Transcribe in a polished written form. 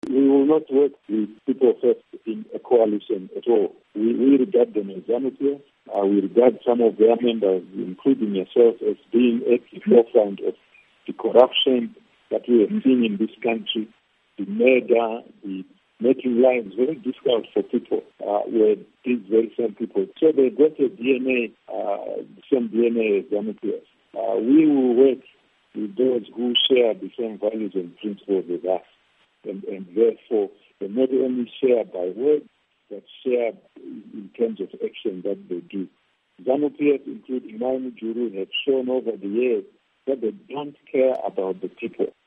We will not work with People First in a coalition at all. We regard them as ZANU-PF. We regard some of their members, including yourself, as being at the forefront of the corruption that we have seen in this country, the murder, the making lives very difficult for people were these very same people. So they got a DNA, the same DNA as ZANU-PF. We will work with those who share the same values and principles as us. And therefore, they not only share by word, but share in terms of action that they do. ZANU-PF, including Maimujuru, have shown over the years that they don't care about the people.